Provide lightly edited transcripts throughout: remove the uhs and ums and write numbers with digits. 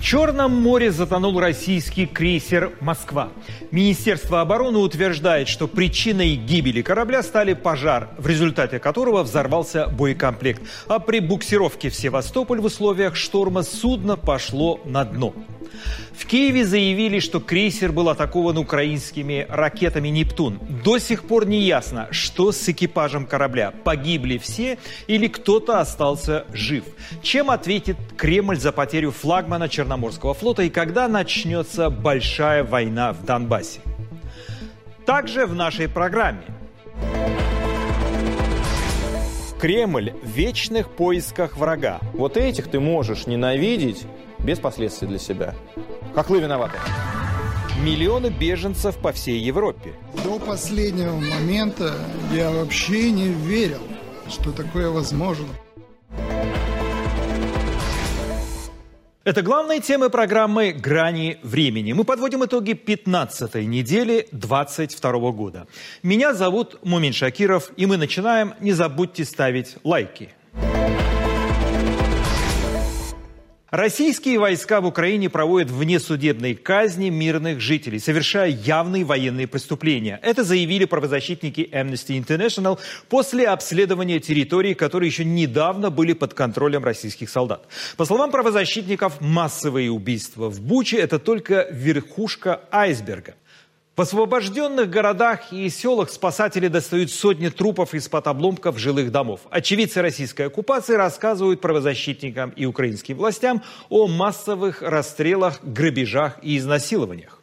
Черном море затонул российский крейсер «Москва». Министерство обороны утверждает, что причиной гибели корабля стали пожар, в результате которого взорвался боекомплект. А при буксировке в Севастополь в условиях шторма судно пошло на дно. В Киеве заявили, что крейсер был атакован украинскими ракетами «Нептун». До сих пор не ясно, что с экипажем корабля. Погибли все или кто-то остался жив? Чем ответит Кремль за потерю флагмана Черноморского флота и когда начнется большая война в Донбассе? Также в нашей программе. Кремль в вечных поисках врага. Вот этих ты можешь ненавидеть без последствий для себя. Хохлы виноваты. Миллионы беженцев по всей Европе. До последнего момента я вообще не верил, что такое возможно. Это главные темы программы «Грани времени». Мы подводим итоги 15-й недели 2022 года. Меня зовут Мумин Шакиров, и мы начинаем. Не забудьте ставить лайки. Российские войска в Украине проводят внесудебные казни мирных жителей, совершая явные военные преступления. Это заявили правозащитники Amnesty International после обследования территорий, которые еще недавно были под контролем российских солдат. По словам правозащитников, массовые убийства в Буче – это только верхушка айсберга. В освобожденных городах и селах спасатели достают сотни трупов из-под обломков жилых домов. Очевидцы российской оккупации рассказывают правозащитникам и украинским властям о массовых расстрелах, грабежах и изнасилованиях.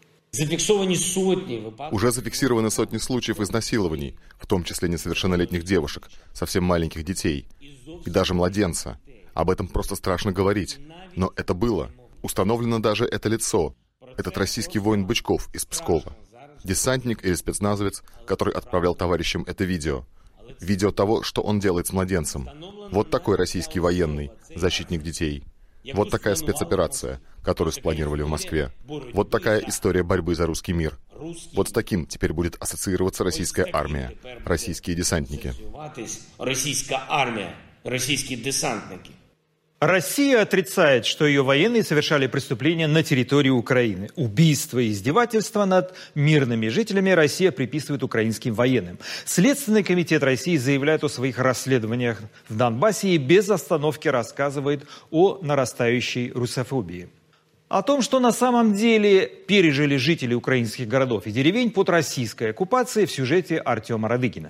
Уже зафиксированы сотни случаев изнасилований, в том числе несовершеннолетних девушек, совсем маленьких детей и даже младенца. Об этом просто страшно говорить. Но это было. Установлено даже это лицо. Этот российский воин Бычков из Пскова. Десантник или спецназовец, который отправлял товарищам это видео. Видео того, что он делает с младенцем. Вот такой российский военный, защитник детей. Вот такая спецоперация, которую спланировали в Москве. Вот такая история борьбы за русский мир. Вот с таким теперь будет ассоциироваться российская армия, российские десантники. Российская армия, российские десантники. Россия отрицает, что ее военные совершали преступления на территории Украины. Убийства и издевательства над мирными жителями Россия приписывает украинским военным. Следственный комитет России заявляет о своих расследованиях в Донбассе и без остановки рассказывает о нарастающей русофобии. О том, что на самом деле пережили жители украинских городов и деревень под российской оккупацией, в сюжете Артема Радыгина.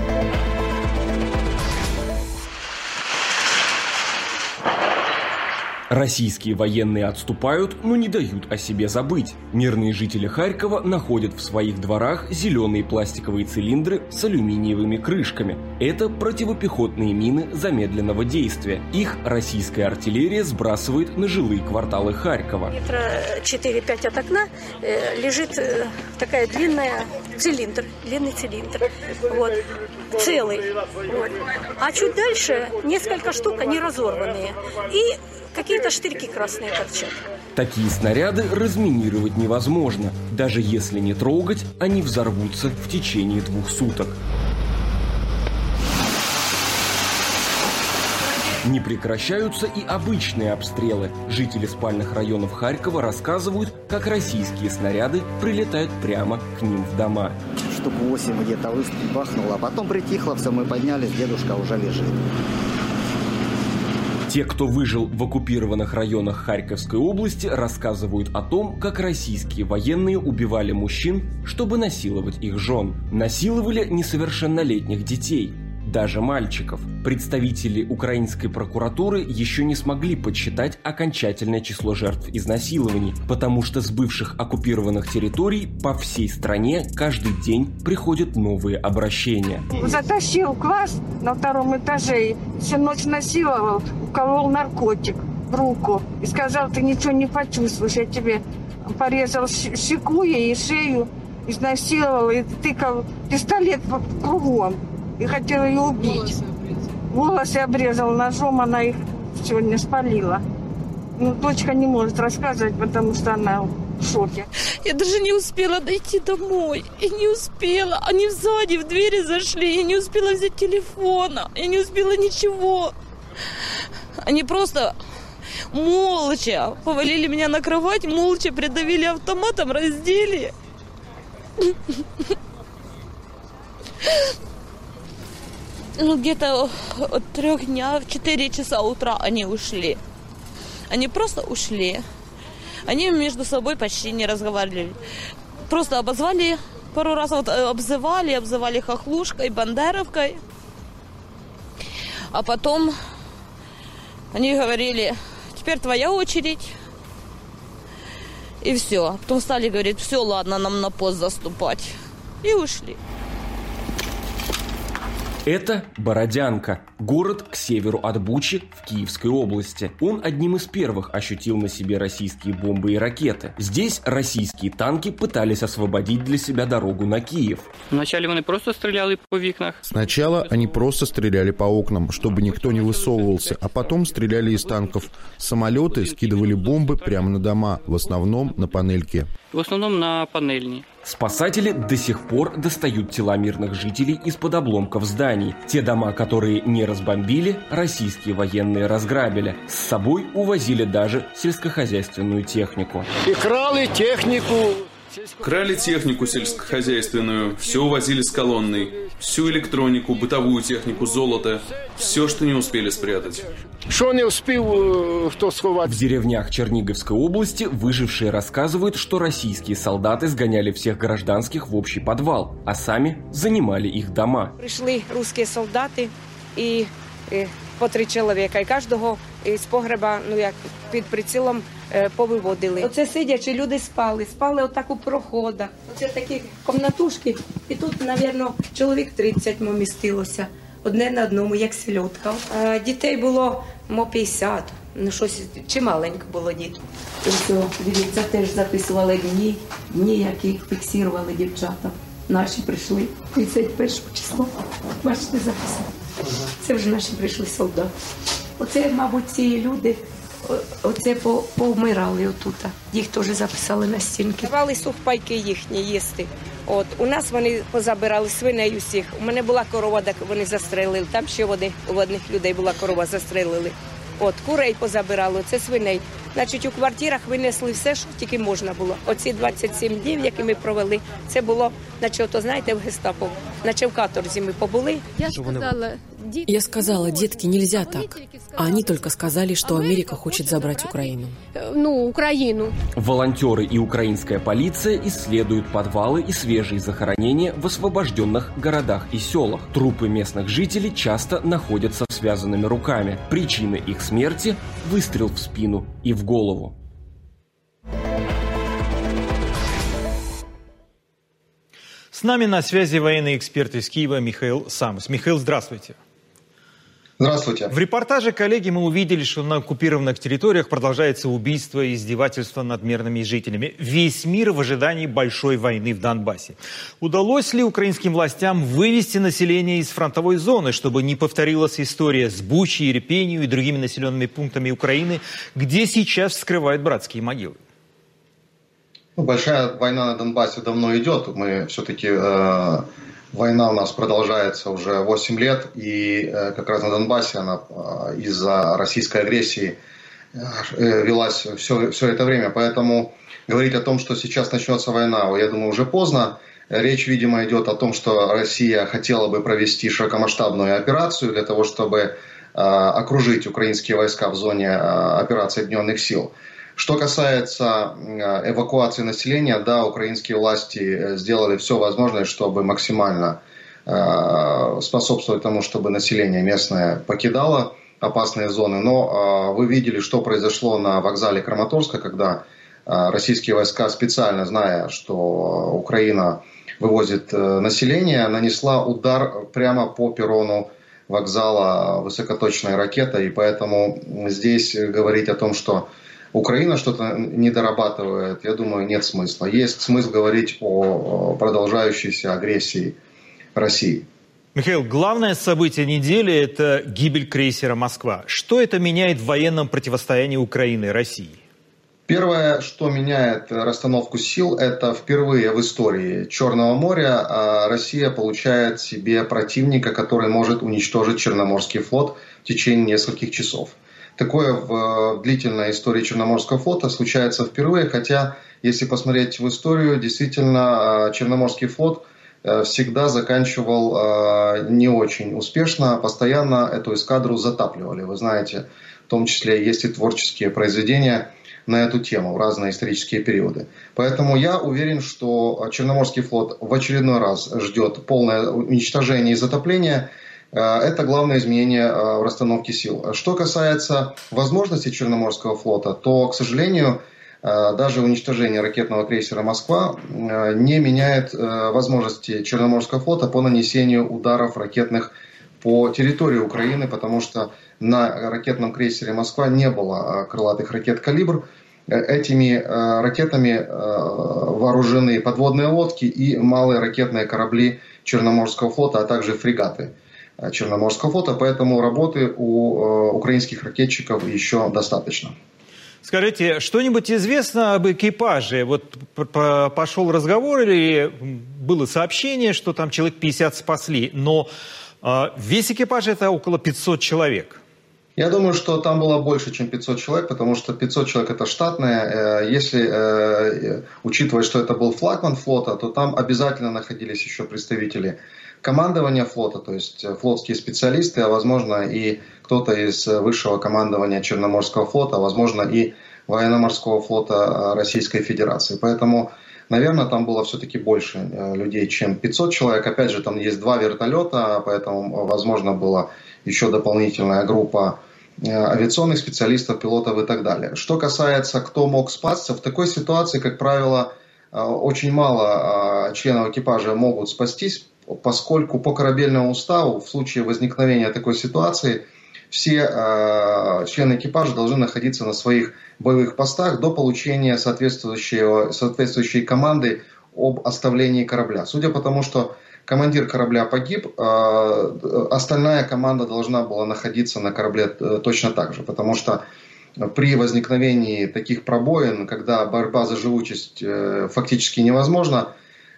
Российские военные отступают, но не дают о себе забыть. Мирные жители Харькова находят в своих дворах зеленые пластиковые цилиндры с алюминиевыми крышками. Это противопехотные мины замедленного действия. Их российская артиллерия сбрасывает на жилые кварталы Харькова. Метра 4-5 от окна лежит такая длинный цилиндр. Вот, целый. Вот. А чуть дальше несколько штук, они разорванные. И какие-то штырьки красные торчат. Такие снаряды разминировать невозможно. Даже если не трогать, они взорвутся в течение 2 суток. Не прекращаются и обычные обстрелы. Жители спальных районов Харькова рассказывают, как российские снаряды прилетают прямо к ним в дома. Штук 8 где-то бахнуло, а потом притихло, все, мы поднялись, дедушка уже лежит. Те, кто выжил в оккупированных районах Харьковской области, рассказывают о том, как российские военные убивали мужчин, чтобы насиловать их жен. Насиловали несовершеннолетних детей, даже мальчиков. Представители украинской прокуратуры еще не смогли подсчитать окончательное число жертв изнасилований, потому что с бывших оккупированных территорий по всей стране каждый день приходят новые обращения. Затащил в класс на 2 этаже и всю ночь насиловал, уколол наркотик в руку и сказал: ты ничего не почувствуешь, я тебе порезал щеку и шею, изнасиловал и тыкал пистолет кругом и хотел ее убить. Волосы обрезал ножом, она их сегодня спалила. Ну, дочка не может рассказывать, потому что она в шоке. Я даже не успела дойти домой. Я не успела. Они сзади в двери зашли. Я не успела взять телефона. Я не успела ничего. Они просто Молча повалили меня на кровать, молча придавили автоматом, раздели. Ну, где-то от 3 дня в 4 часа утра они ушли. Они просто ушли. Они между собой почти не разговаривали. Просто обозвали пару раз, вот, обзывали хохлушкой, бандеровкой. А потом они говорили: теперь твоя очередь. И все. Потом стали говорить: все, ладно, нам на пост заступать. И ушли. Это Бородянка, город к северу от Бучи в Киевской области. Он одним из первых ощутил на себе российские бомбы и ракеты. Здесь российские танки пытались освободить для себя дорогу на Киев. Вначале они просто стреляли по окнах. Сначала они просто стреляли по окнам, чтобы никто не высовывался, а потом стреляли из танков. Самолеты скидывали бомбы прямо на дома, в основном на панельки. В основном на панельни. Спасатели до сих пор достают тела мирных жителей из-под обломков зданий. Те дома, которые не разбомбили, российские военные разграбили. С собой увозили даже сельскохозяйственную технику. И крали технику. Крали технику сельскохозяйственную, все увозили с колонной, всю электронику, бытовую технику, золото, все, что не успели спрятать. Что не успел кто сховать? В деревнях Черниговской области выжившие рассказывают, что российские солдаты сгоняли всех гражданских в общий подвал, а сами занимали их дома. Прийшли русські солдати і по 3 чоловіка, і кожного з погреба, як під прицілом, повиводили. Оце сидячи, люди спали отак у проходах. Оце такі комнатушки, і тут, мабуть, чоловік 30 містилося. Одне на одному, як сельодка. Дітей було, 50, щось чималенько було дітей. Дивіться, теж записували дні, які фіксували дівчата. Наші прийшли 31 число. Бачите, записали. Це вже наші прийшли солдати. Оце, мабуть, ці люди, оце повмирали отут. Їх теж записали на стінки. Давали сухпайки їхні їсти. У нас вони позабирали свиней усіх. У мене була корова, так вони застрелили. Там ще у одних людей була корова, застрелили. Курей позабирали, це свиней. Значить, у квартирах винесли все, що тільки можна було. Оці 27 днів, які ми провели, це було, наче, знаєте, в гестапо. Наче в каторзі ми побули. Я сказала, детки, нельзя так. А они только сказали, что Америка хочет забрать Украину. Украину. Волонтеры и украинская полиция исследуют подвалы и свежие захоронения в освобожденных городах и селах. Трупы местных жителей часто находятся связанными руками. Причина их смерти – выстрел в спину и в голову. С нами на связи военный эксперт из Киева Михаил Самос. Михаил, здравствуйте. Здравствуйте. В репортаже, коллеги, мы увидели, что на оккупированных территориях продолжается убийство и издевательство над мирными жителями. Весь мир в ожидании большой войны в Донбассе. Удалось ли украинским властям вывести население из фронтовой зоны, чтобы не повторилась история с Бучей, Ирпенью и другими населенными пунктами Украины, где сейчас вскрывают братские могилы? Большая война на Донбассе давно идет. Мы все-таки... Война у нас продолжается уже 8 лет, и как раз на Донбассе она из-за российской агрессии велась все это время. Поэтому говорить о том, что сейчас начнется война, я думаю, уже поздно. Речь, видимо, идет о том, что Россия хотела бы провести широкомасштабную операцию для того, чтобы окружить украинские войска в зоне операции Объединенных сил. Что касается эвакуации населения, да, украинские власти сделали все возможное, чтобы максимально способствовать тому, чтобы население местное покидало опасные зоны. Но вы видели, что произошло на вокзале Краматорска, когда российские войска, специально зная, что Украина вывозит население, нанесла удар прямо по перрону вокзала высокоточной ракетой. И поэтому здесь говорить о том, что Украина что-то не дорабатывает, я думаю, нет смысла. Есть смысл говорить о продолжающейся агрессии России. Михаил, главное событие недели – это гибель крейсера «Москва». Что это меняет в военном противостоянии Украины и России? Первое, что меняет расстановку сил, это впервые в истории Черного моря Россия получает себе противника, который может уничтожить Черноморский флот в течение нескольких часов. Такое в длительной истории Черноморского флота случается впервые, хотя, если посмотреть в историю, действительно, Черноморский флот всегда заканчивал не очень успешно, постоянно эту эскадру затапливали. Вы знаете, в том числе есть и творческие произведения на эту тему в разные исторические периоды. Поэтому я уверен, что Черноморский флот в очередной раз ждет полное уничтожение и затопление. Это главное изменение в расстановке сил. Что касается возможностей Черноморского флота, то, к сожалению, даже уничтожение ракетного крейсера «Москва» не меняет возможности Черноморского флота по нанесению ударов ракетных по территории Украины, потому что на ракетном крейсере «Москва» не было крылатых ракет «Калибр». Этими ракетами вооружены подводные лодки и малые ракетные корабли Черноморского флота, а также фрегаты Черноморского флота, поэтому работы у украинских ракетчиков еще достаточно. Скажите, что-нибудь известно об экипаже? Вот пошел разговор или было сообщение, что там человек 50 спасли, но весь экипаж это около 500 человек. Я думаю, что там было больше, чем 500 человек, потому что 500 человек это штатное. Если учитывать, что это был флагман флота, то там обязательно находились еще представители командования флота, то есть флотские специалисты, а возможно и кто-то из высшего командования Черноморского флота, а возможно и военно-морского флота Российской Федерации. Поэтому, наверное, там было все-таки больше людей, чем 500 человек. Опять же, там есть 2 вертолета, поэтому, возможно, была еще дополнительная группа авиационных специалистов, пилотов и так далее. Что касается, кто мог спасться, в такой ситуации, как правило, очень мало членов экипажа могут спастись, поскольку по корабельному уставу в случае возникновения такой ситуации все члены экипажа должны находиться на своих боевых постах до получения соответствующей команды об оставлении корабля. Судя по тому, что командир корабля погиб, остальная команда должна была находиться на корабле точно так же, потому что при возникновении таких пробоин, когда борьба за живучесть фактически невозможна,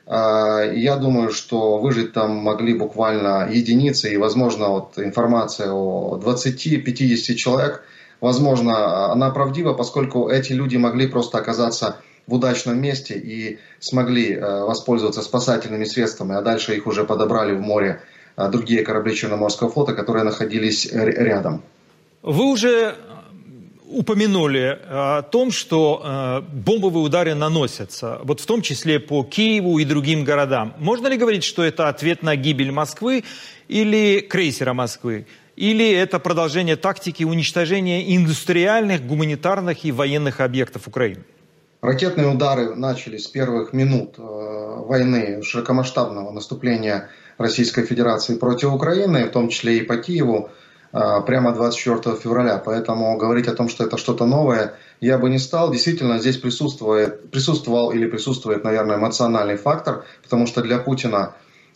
я думаю, что выжить там могли буквально единицы, и, возможно, вот информация о 20-50 человек, возможно, она правдива, поскольку эти люди могли просто оказаться в удачном месте и смогли воспользоваться спасательными средствами, а дальше их уже подобрали в море другие корабли Черноморского флота, которые находились рядом. Вы уже упомянули о том, что бомбовые удары наносятся, вот в том числе по Киеву и другим городам. Можно ли говорить, что это ответ на гибель Москвы или крейсера Москвы? Или это продолжение тактики уничтожения индустриальных, гуманитарных и военных объектов Украины? Ракетные удары начались с первых минут войны, широкомасштабного наступления Российской Федерации против Украины, в том числе и по Киеву, прямо 24 февраля. Поэтому говорить о том, что это что-то новое, я бы не стал. Действительно, здесь присутствовал или присутствует, наверное, эмоциональный фактор, потому что для Путина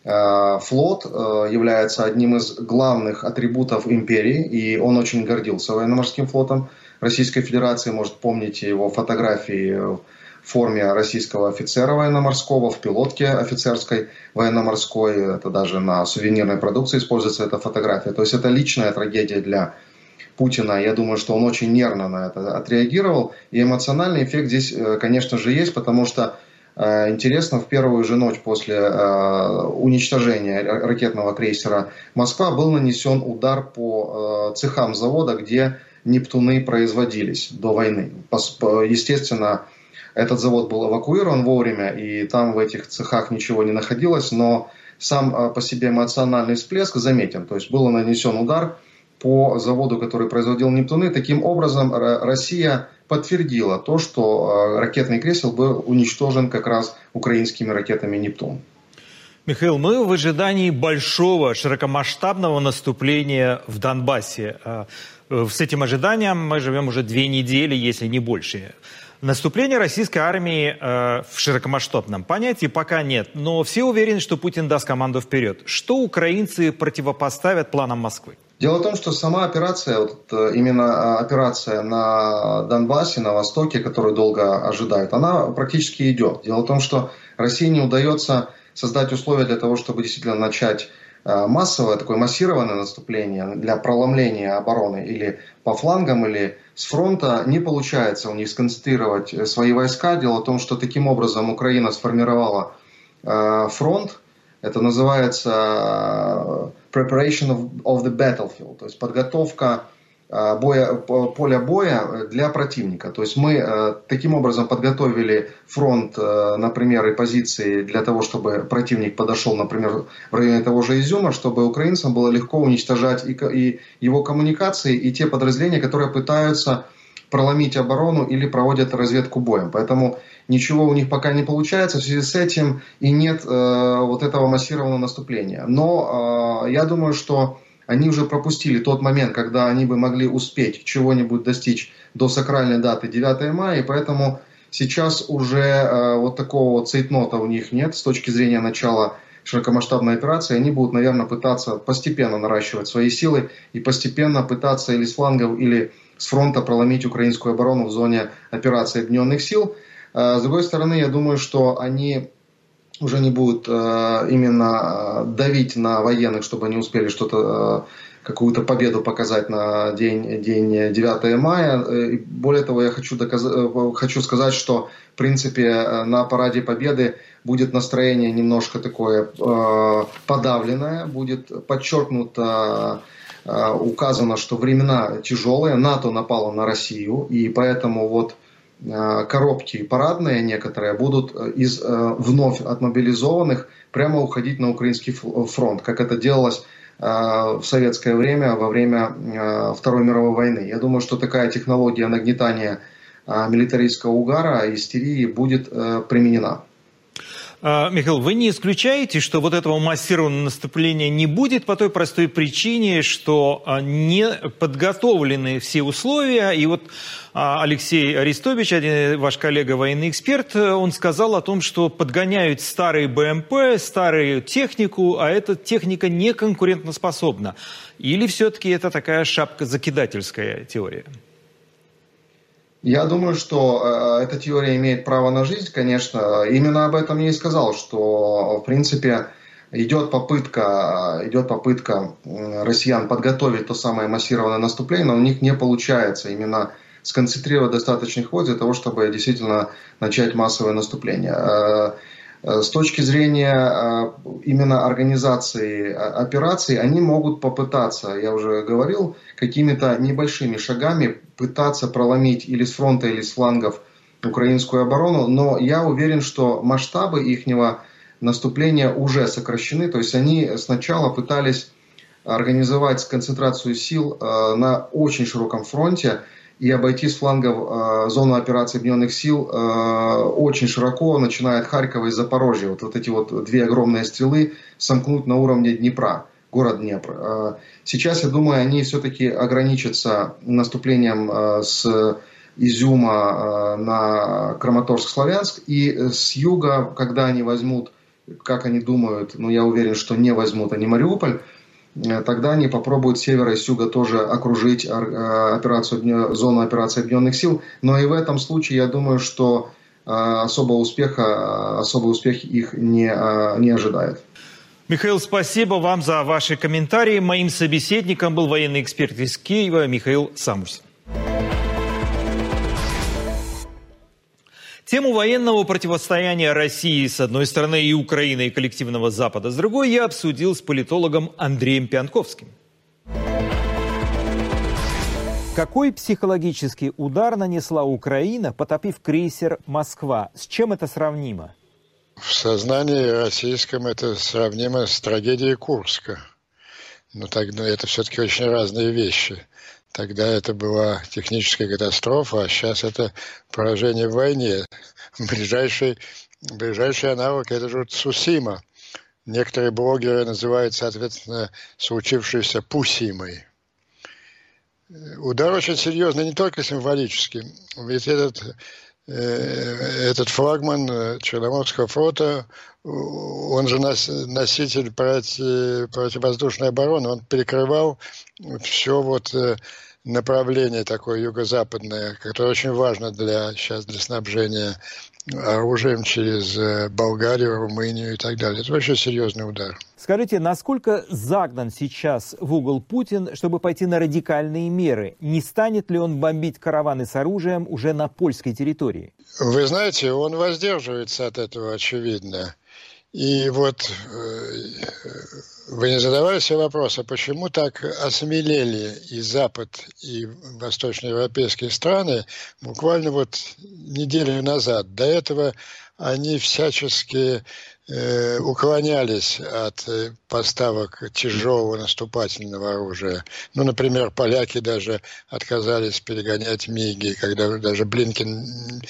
флот является одним из главных атрибутов империи, и он очень гордился военно-морским флотом Российской Федерации. Может, помните его фотографии в форме российского офицера военно-морского, в пилотке офицерской военно-морской. Это даже на сувенирной продукции используется эта фотография. То есть это личная трагедия для Путина. Я думаю, что он очень нервно на это отреагировал. И эмоциональный эффект здесь, конечно же, есть, потому что интересно, в первую же ночь после уничтожения ракетного крейсера «Москва» был нанесен удар по цехам завода, где «Нептуны» производились до войны. Естественно, этот завод был эвакуирован вовремя, и там в этих цехах ничего не находилось, но сам по себе эмоциональный всплеск заметен. То есть был нанесен удар по заводу, который производил «Нептуны». Таким образом, Россия подтвердила то, что ракетный крейсер был уничтожен как раз украинскими ракетами «Нептун». Михаил, мы в ожидании большого широкомасштабного наступления в Донбассе. С этим ожиданием мы живем уже 2 недели, если не больше. Наступления российской армии в широкомасштабном понятии пока нет, но все уверены, что Путин даст команду вперед. Что украинцы противопоставят планам Москвы? Дело в том, что сама операция, именно операция на Донбассе, на Востоке, которую долго ожидают, она практически идет. Дело в том, что России не удается создать условия для того, чтобы действительно начать массовое, такое массированное наступление для проломления обороны или по флангам, или с фронта, не получается у них сконцентрировать свои войска. Дело в том, что таким образом Украина сформировала фронт. Это называется preparation of the battlefield, то есть подготовка поля боя для противника. То есть мы таким образом подготовили фронт, например, и позиции для того, чтобы противник подошел, например, в районе того же Изюма, чтобы украинцам было легко уничтожать и его коммуникации, и те подразделения, которые пытаются проломить оборону или проводят разведку боем. Поэтому ничего у них пока не получается, в связи с этим и нет вот этого массированного наступления. Но я думаю, что они уже пропустили тот момент, когда они бы могли успеть чего-нибудь достичь до сакральной даты 9 мая, и поэтому сейчас уже вот такого вот цейтнота у них нет с точки зрения начала широкомасштабной операции. Они будут, наверное, пытаться постепенно наращивать свои силы и постепенно пытаться или с флангов, или с фронта проломить украинскую оборону в зоне операции объединенных сил. С другой стороны, я думаю, что они уже не будут именно давить на военных, чтобы они успели что-то, какую-то победу показать на день 9 мая. И более того, я хочу сказать, что в принципе на параде Победы будет настроение немножко такое подавленное, будет подчеркнуто, указано, что времена тяжелые, НАТО напало на Россию, и поэтому вот коробки парадные некоторые будут из вновь отмобилизованных прямо уходить на украинский фронт, как это делалось в советское время, во время Второй мировой войны. Я думаю, что такая технология нагнетания милитаристского угара, истерии будет применена. Михаил, вы не исключаете, что вот этого массированного наступления не будет по той простой причине, что не подготовлены все условия. И вот Алексей Арестович, один ваш коллега, военный эксперт, он сказал о том, что подгоняют старые БМП, старую технику, а эта техника не конкурентоспособна. Или все-таки это такая шапкозакидательская теория? Я думаю, что эта теория имеет право на жизнь, конечно. Именно об этом я и сказал, что, в принципе, идет попытка россиян подготовить то самое массированное наступление, но у них не получается именно сконцентрировать достаточных войск для того, чтобы действительно начать массовое наступление. С точки зрения именно организации операций, они могут попытаться, я уже говорил, какими-то небольшими шагами пытаться проломить или с фронта, или с флангов украинскую оборону, но я уверен, что масштабы ихнего наступления уже сокращены, то есть они сначала пытались организовать концентрацию сил на очень широком фронте и обойти с флангов зону операции объединенных сил очень широко, начиная от Харькова и Запорожья. Вот эти вот две огромные стрелы сомкнуть на уровне Днепра, город Днепр. Сейчас, я думаю, они все-таки ограничатся наступлением с Изюма на Краматорск-Славянск, и с юга, когда они возьмут, как они думают, но я уверен, что не возьмут они Мариуполь, тогда они попробуют с севера и с юга тоже окружить зону операции объединенных сил. Но и в этом случае, я думаю, что особый успех их не ожидает. Михаил, спасибо вам за ваши комментарии. Моим собеседником был военный эксперт из Киева Михаил Самусин. Тему военного противостояния России с одной стороны и Украины и коллективного Запада с другой я обсудил с политологом Андреем Пьянковским. Какой психологический удар нанесла Украина, потопив крейсер «Москва»? С чем это сравнимо? В сознании российском это сравнимо с трагедией Курска. Но это все-таки очень разные вещи. Тогда это была техническая катастрофа, а сейчас это поражение в войне. Ближайший аналог – это же Цусима. Некоторые блогеры называют, соответственно, случившееся Пусимой. Удар очень серьезный, не только символический. Ведь этот флагман Черноморского флота, он же носитель противовоздушной обороны, он перекрывал все направление такое юго-западное, которое очень важно сейчас для снабжения оружием через Болгарию, Румынию и так далее. Это очень серьезный удар. Скажите, насколько загнан сейчас в угол Путин, чтобы пойти на радикальные меры? Не станет ли он бомбить караваны с оружием уже на польской территории? Вы знаете, он воздерживается от этого, очевидно. И вот вы не задавали себе вопрос, а почему так осмелели и Запад, и восточноевропейские страны буквально вот неделю назад? До этого они всячески уклонялись от поставок тяжелого наступательного оружия. Ну, например, поляки даже отказались перегонять МиГи, когда даже Блинкен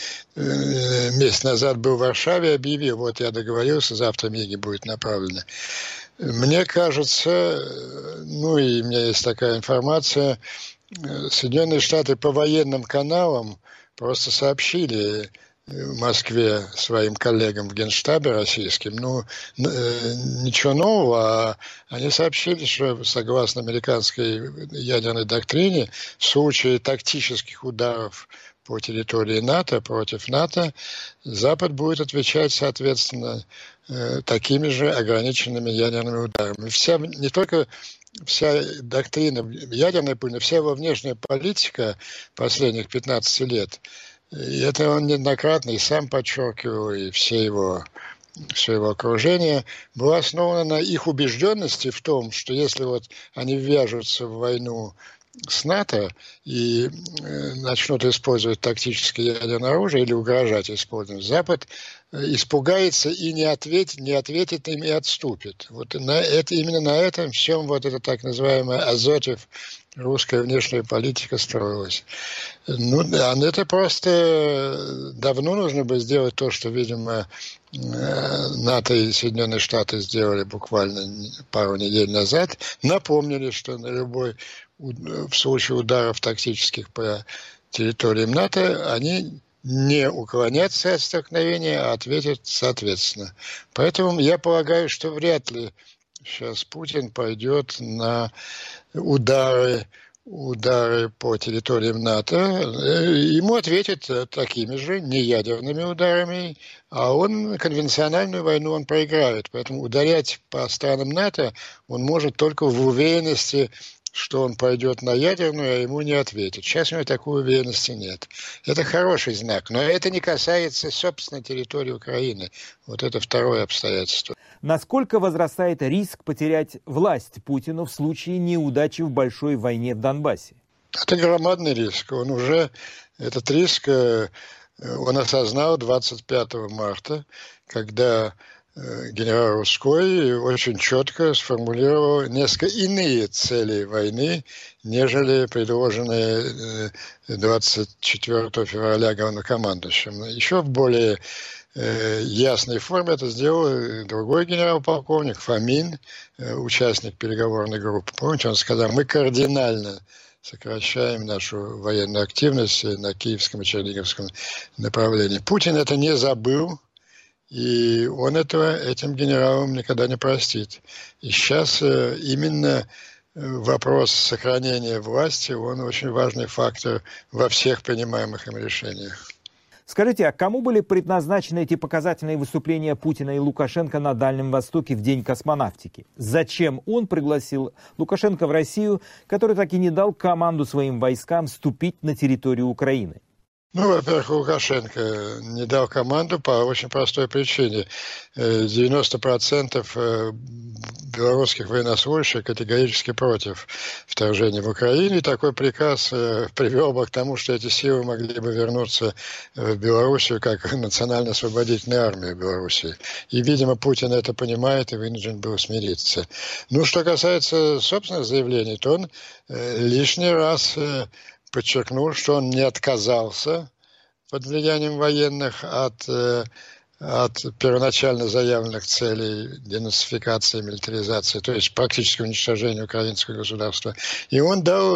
месяц назад был в Варшаве, объявил, вот я договорился, завтра МиГи будет направлено. Мне кажется, ну и у меня есть такая информация, Соединенные Штаты по военным каналам просто сообщили в Москве своим коллегам в Генштабе российским, ну, ничего нового, а они сообщили, что согласно американской ядерной доктрине, в случае тактических ударов по территории НАТО, против НАТО, Запад будет отвечать, соответственно, такими же ограниченными ядерными ударами. Не только вся доктрина ядерной, вся его внешняя политика последних 15 лет, и это он неоднократно и сам подчеркивал, и все его окружение было основано на их убежденности в том, что если вот они ввяжутся в войну с НАТО и начнут использовать тактическое ядерное оружие или угрожать использованием, Запад испугается и не ответит им и отступит. Вот именно на этом всем вот это так называемое азотив русская внешняя политика строилась. Ну, это просто давно нужно было сделать то, что, видимо, НАТО и Соединенные Штаты сделали буквально пару недель назад. Напомнили, что в случае ударов тактических по территориям НАТО они не уклонятся от столкновения, а ответят соответственно. Поэтому я полагаю, что вряд ли сейчас Путин пойдет на удары по территориям НАТО. Ему ответят такими же, не ядерными ударами, а конвенциональную войну он проиграет. Поэтому ударять по странам НАТО он может только в уверенности, что он пойдет на ядерную, а ему не ответят. Сейчас у него такой уверенности нет. Это хороший знак, но это не касается, собственно, территории Украины. Вот это второе обстоятельство. Насколько возрастает риск потерять власть Путину в случае неудачи в большой войне в Донбассе? Это громадный риск. Этот риск он осознал 25 марта, когда генерал Русской очень четко сформулировал несколько иные цели войны, нежели предложенные 24 февраля главнокомандующим. Еще в более ясной форме это сделал другой генерал-полковник Фомин, участник переговорной группы. Помните, он сказал, мы кардинально сокращаем нашу военную активность на Киевском и Черниговском направлении. Путин это не забыл, и он этим генералам никогда не простит. И сейчас именно вопрос сохранения власти, он очень важный фактор во всех принимаемых им решениях. Скажите, а кому были предназначены эти показательные выступления Путина и Лукашенко на Дальнем Востоке в День космонавтики? Зачем он пригласил Лукашенко в Россию, который так и не дал команду своим войскам вступить на территорию Украины? Во-первых, Лукашенко не дал команду по очень простой причине. 90% белорусских военнослужащих категорически против вторжения в Украину. И такой приказ привел бы к тому, что эти силы могли бы вернуться в Белоруссию как национально-освободительная армия Белоруссии. И, видимо, Путин это понимает и вынужден был смириться. Что касается собственных заявлений, то он лишний раз подчеркнул, что он не отказался под влиянием военных от первоначально заявленных целей денацификации, милитаризации, то есть практически уничтожения украинского государства. И он дал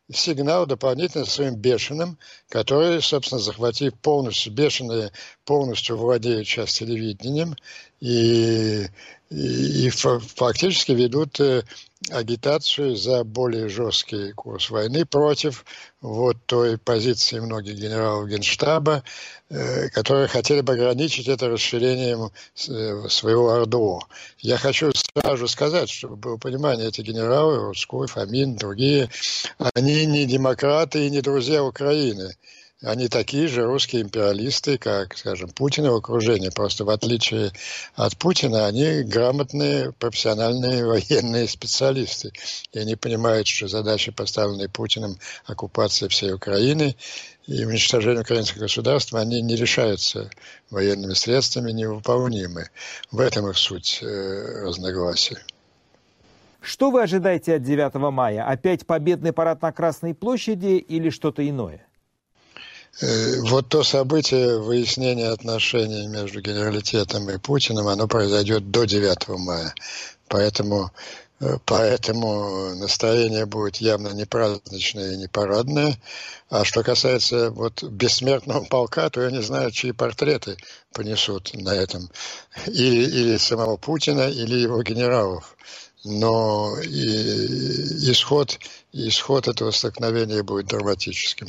сигнал дополнительно своим бешеным, которые, собственно, захватив полностью, бешеные полностью владеют сейчас телевидением и фактически ведут агитацию за более жесткий курс войны против вот той позиции многих генералов Генштаба, которые хотели бы ограничить это расширением своего РДО. Я хочу сразу сказать, чтобы было понимание, эти генералы, Рудской, Фомин, другие, они не демократы и не друзья Украины. Они такие же русские империалисты, как, скажем, Путин и окружение. Просто в отличие от Путина, они грамотные, профессиональные военные специалисты. И они понимают, что задачи, поставленные Путиным, оккупация всей Украины и уничтожение украинского государства, они не решаются военными средствами, невыполнимы. В этом их суть разногласия. Что вы ожидаете от 9 мая? Опять победный парад на Красной площади или что-то иное? Вот то событие выяснения отношений между генералитетом и Путиным, оно произойдет до 9 мая. Поэтому настроение будет явно не праздничное и не парадное. А что касается вот бессмертного полка, то я не знаю, чьи портреты понесут на этом. Или самого Путина, или его генералов. Но исход этого столкновения будет драматическим.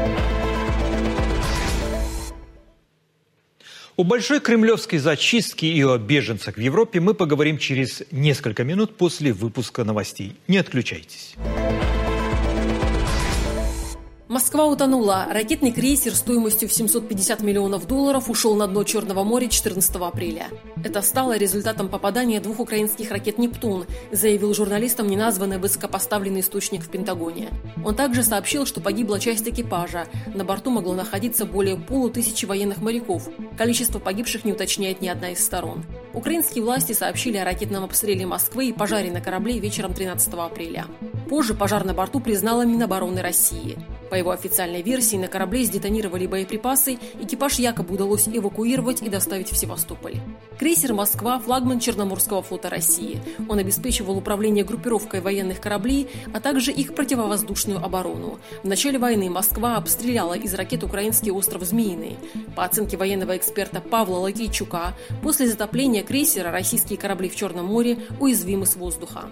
О большой кремлевской зачистке и о беженцах в Европе мы поговорим через несколько минут после выпуска новостей. Не отключайтесь. Москва утонула. Ракетный крейсер стоимостью в $750 миллионов ушел на дно Черного моря 14 апреля. Это стало результатом попадания 2 украинских ракет «Нептун», заявил журналистам неназванный высокопоставленный источник в Пентагоне. Он также сообщил, что погибла часть экипажа. На борту могло находиться более 500 военных моряков. Количество погибших не уточняет ни одна из сторон. Украинские власти сообщили о ракетном обстреле Москвы и пожаре на корабле вечером 13 апреля. Позже пожар на борту признала Минобороны России. По его официальной версии, на корабле сдетонировали боеприпасы, экипаж якобы удалось эвакуировать и доставить в Севастополь. Крейсер «Москва» – флагман Черноморского флота России. Он обеспечивал управление группировкой военных кораблей, а также их противовоздушную оборону. В начале войны Москва обстреляла из ракет украинский остров Змеиный. По оценке военного эксперта Павла Лакейчука, после затопления крейсера российские корабли в Черном море уязвимы с воздуха.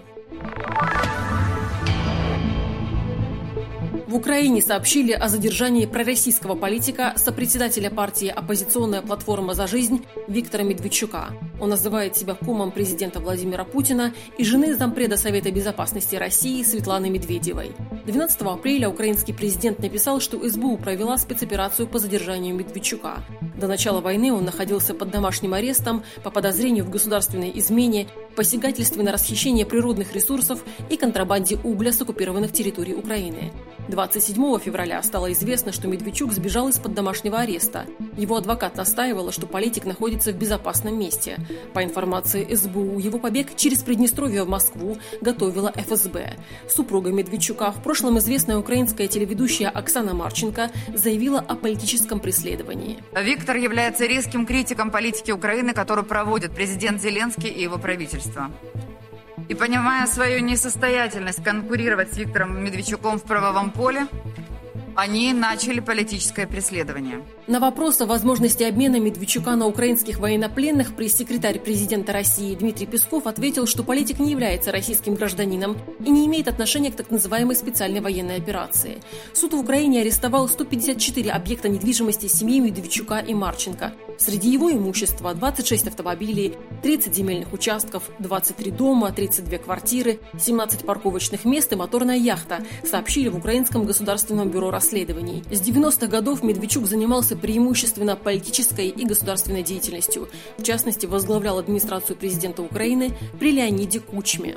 В Украине сообщили о задержании пророссийского политика, сопредседателя партии «Оппозиционная платформа за жизнь» Виктора Медведчука. Он называет себя кумом президента Владимира Путина и жены зампреда Совета безопасности России Светланы Медведевой. 12 апреля украинский президент написал, что СБУ провела спецоперацию по задержанию Медведчука. До начала войны он находился под домашним арестом по подозрению в государственной измене, посягательстве на расхищение природных ресурсов и контрабанде угля с оккупированных территорий Украины. 27 февраля стало известно, что Медведчук сбежал из-под домашнего ареста. Его адвокат настаивала, что политик находится в безопасном месте. По информации СБУ, его побег через Приднестровье в Москву готовила ФСБ. Супруга Медведчука, в прошлом известная украинская телеведущая Оксана Марченко, заявила о политическом преследовании. Виктор является резким критиком политики Украины, которую проводит президент Зеленский и его правительство. И понимая свою несостоятельность конкурировать с Виктором Медведчуком в правовом поле, они начали политическое преследование. На вопрос о возможности обмена Медведчука на украинских военнопленных пресс-секретарь президента России Дмитрий Песков ответил, что политик не является российским гражданином и не имеет отношения к так называемой специальной военной операции. Суд в Украине арестовал 154 объекта недвижимости семьи Медведчука и Марченко. Среди его имущества 26 автомобилей, 30 земельных участков, 23 дома, 32 квартиры, 17 парковочных мест и моторная яхта, сообщили в Украинском государственном бюро расследований. С 90-х годов Медведчук занимался преимущественно политической и государственной деятельностью. В частности, возглавлял администрацию президента Украины при Леониде Кучме.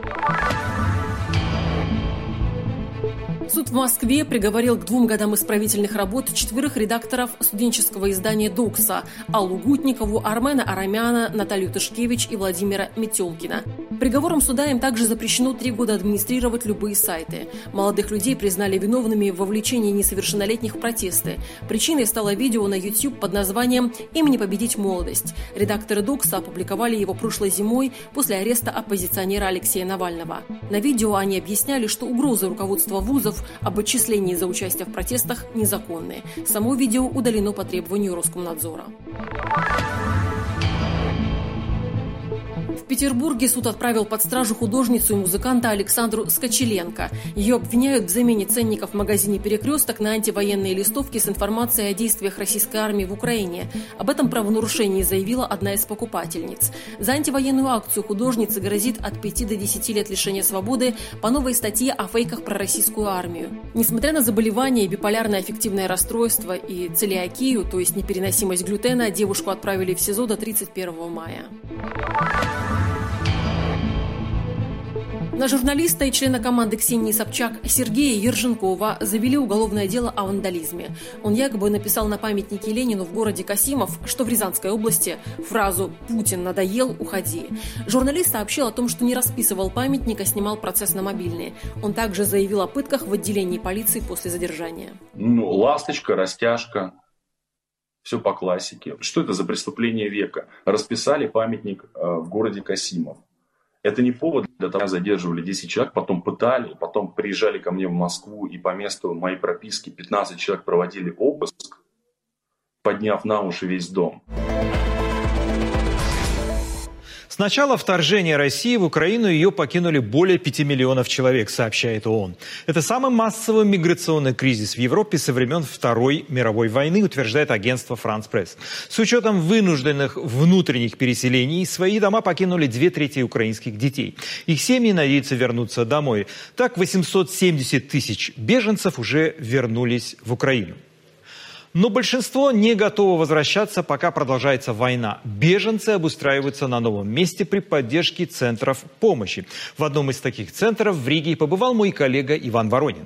Суд в Москве приговорил к 2 годам исправительных работ 4 редакторов студенческого издания «Докса» Аллу Гутникову, Армена Арамяна, Наталью Тышкевич и Владимира Метелкина. Приговором суда им также запрещено 3 года администрировать любые сайты. Молодых людей признали виновными в вовлечении несовершеннолетних в протесты. Причиной стало видео на YouTube под названием «Им не победить молодость». Редакторы «Докса» опубликовали его прошлой зимой после ареста оппозиционера Алексея Навального. На видео они объясняли, что угрозы руководства вузов слов об отчислении за участие в протестах незаконные. Само видео удалено по требованию Роскомнадзора. В Петербурге суд отправил под стражу художницу и музыканта Александру Скочеленко. Ее обвиняют в замене ценников в магазине «Перекресток» на антивоенные листовки с информацией о действиях российской армии в Украине. Об этом правонарушении заявила одна из покупательниц. За антивоенную акцию художнице грозит от 5 до 10 лет лишения свободы по новой статье о фейках про российскую армию. Несмотря на заболевания, биполярное аффективное расстройство и целиакию, то есть непереносимость глютена, девушку отправили в СИЗО до 31 мая. На журналиста и члена команды Ксении Собчак Сергея Ерженкова завели уголовное дело о вандализме. Он якобы написал на памятнике Ленину в городе Касимов, что в Рязанской области, фразу «Путин надоел, уходи». Журналист сообщил о том, что не расписывал памятник, а снимал процесс на мобильный. Он также заявил о пытках в отделении полиции после задержания. Ласточка, растяжка. Все по классике. Что это за преступление века? Расписали памятник в городе Касимов. Это не повод для того, что задерживали 10 человек, потом пытали, потом приезжали ко мне в Москву и по месту моей прописки 15 человек проводили обыск, подняв на уши весь дом. С начала вторжения России в Украину ее покинули более 5 миллионов человек, сообщает ООН. Это самый массовый миграционный кризис в Европе со времен Второй мировой войны, утверждает агентство France Press. С учетом вынужденных внутренних переселений, свои дома покинули 2/3 украинских детей. Их семьи надеются вернуться домой. Так, 870 тысяч беженцев уже вернулись в Украину. Но большинство не готово возвращаться, пока продолжается война. Беженцы обустраиваются на новом месте при поддержке центров помощи. В одном из таких центров в Риге побывал мой коллега Иван Воронин.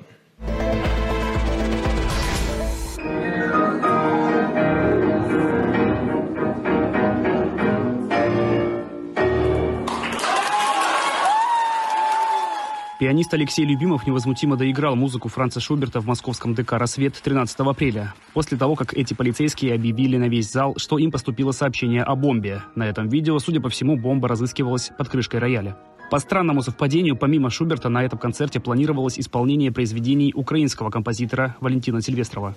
Пианист Алексей Любимов невозмутимо доиграл музыку Франца Шуберта в московском ДК «Рассвет» 13 апреля. После того, как эти полицейские объявили на весь зал, что им поступило сообщение о бомбе. На этом видео, судя по всему, бомба разыскивалась под крышкой рояля. По странному совпадению, помимо Шуберта, на этом концерте планировалось исполнение произведений украинского композитора Валентина Сильвестрова.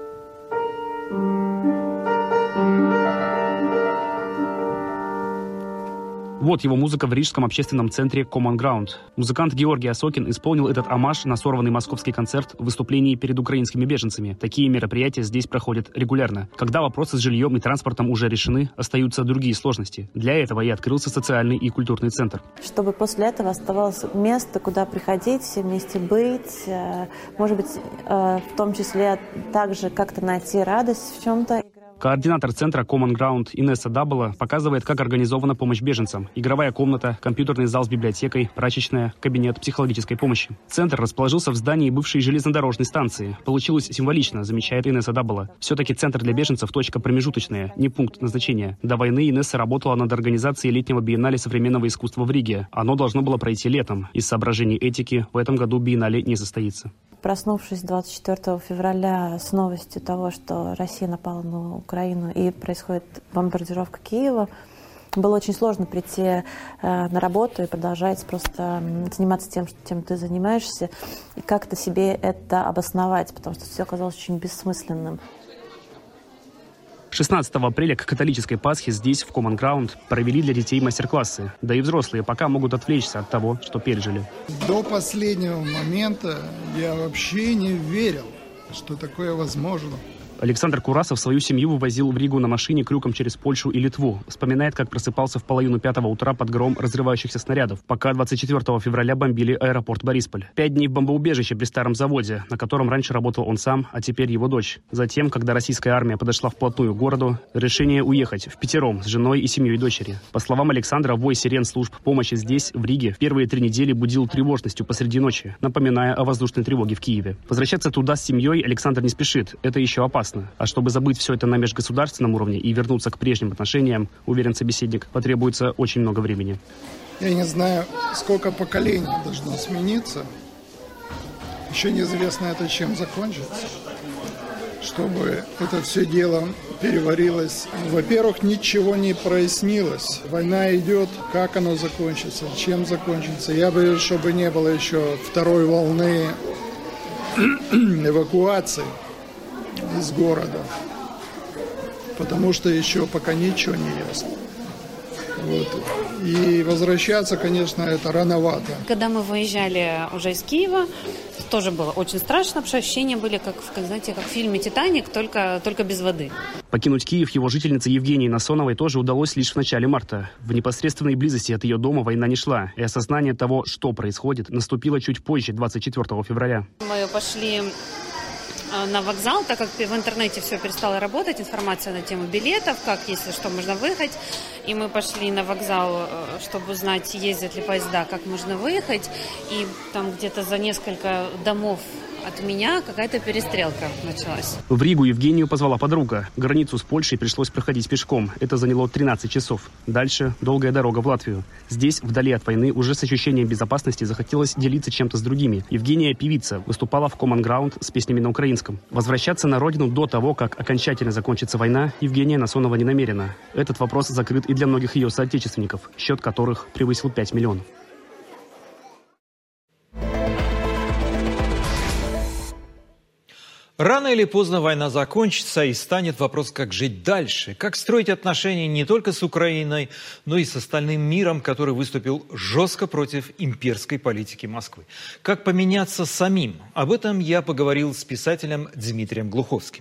Вот его музыка в рижском общественном центре Common Ground. Музыкант Георгий Осокин исполнил этот омаж на сорванный московский концерт в выступлении перед украинскими беженцами. Такие мероприятия здесь проходят регулярно. Когда вопросы с жильем и транспортом уже решены, остаются другие сложности. Для этого и открылся социальный и культурный центр. Чтобы после этого оставалось место, куда приходить, все вместе быть, может быть, в том числе также как-то найти радость в чем-то. Координатор центра Common Ground Инесса Даббела показывает, как организована помощь беженцам. Игровая комната, компьютерный зал с библиотекой, прачечная, кабинет психологической помощи. Центр расположился в здании бывшей железнодорожной станции. Получилось символично, замечает Инесса Даббела. Все-таки центр для беженцев – точка промежуточная, не пункт назначения. До войны Инесса работала над организацией летнего биеннале современного искусства в Риге. Оно должно было пройти летом. Из соображений этики в этом году биеннале не состоится. Проснувшись 24 февраля с новостью того, что Россия напала на Украину и происходит бомбардировка Киева, было очень сложно прийти на работу и продолжать просто заниматься тем, чем ты занимаешься, и как-то себе это обосновать, потому что все оказалось очень бессмысленным. 16 апреля к католической Пасхе здесь, в Common Ground, провели для детей мастер-классы. Да и взрослые пока могут отвлечься от того, что пережили. До последнего момента я вообще не верил, что такое возможно. Александр Курасов свою семью вывозил в Ригу на машине крюком через Польшу и Литву. Вспоминает, как просыпался в 4:30 утра под гром разрывающихся снарядов, пока 24 февраля бомбили аэропорт Борисполь. 5 дней в бомбоубежище при старом заводе, на котором раньше работал он сам, а теперь его дочь. Затем, когда российская армия подошла вплотную к городу, решение уехать впятером с женой и семьей дочери. По словам Александра, вой сирен служб помощи здесь, в Риге, в первые 3 недели будил тревожностью посреди ночи, напоминая о воздушной тревоге в Киеве. Возвращаться туда с семьей Александр не спешит, это еще опасно. А чтобы забыть все это на межгосударственном уровне и вернуться к прежним отношениям, уверен собеседник, потребуется очень много времени. Я не знаю, сколько поколений должно смениться. Еще неизвестно это чем закончится. Чтобы это все дело переварилось. Во-первых, ничего не прояснилось. Война идет, как оно закончится, чем закончится. Я боюсь, чтобы не было еще второй волны эвакуации из города, потому что еще пока ничего не ясно. Вот. И возвращаться, конечно, это рановато. Когда мы выезжали уже из Киева, тоже было очень страшно, потому что ощущения были, как, знаете, как в фильме «Титаник», только без воды. Покинуть Киев его жительнице Евгении Насоновой тоже удалось лишь в начале марта. В непосредственной близости от ее дома война не шла, и осознание того, что происходит, наступило чуть позже, 24 февраля. Мы пошли на вокзал, так как в интернете все перестало работать, информация на тему билетов, как, если что, можно выехать. И мы пошли на вокзал, чтобы узнать, ездят ли поезда, как можно выехать. И там где-то за несколько домов от меня какая-то перестрелка началась. В Ригу Евгению позвала подруга. Границу с Польшей пришлось проходить пешком. Это заняло 13 часов. Дальше долгая дорога в Латвию. Здесь, вдали от войны, уже с ощущением безопасности захотелось делиться чем-то с другими. Евгения певица, выступала в Common Ground с песнями на украинском. Возвращаться на родину до того, как окончательно закончится война, Евгения Насонова не намерена. Этот вопрос закрыт и для многих ее соотечественников, счет которых превысил 5 миллионов. Рано или поздно война закончится, и станет вопрос, как жить дальше, как строить отношения не только с Украиной, но и с остальным миром, который выступил жестко против имперской политики Москвы. Как поменяться самим? Об этом я поговорил с писателем Дмитрием Глуховским.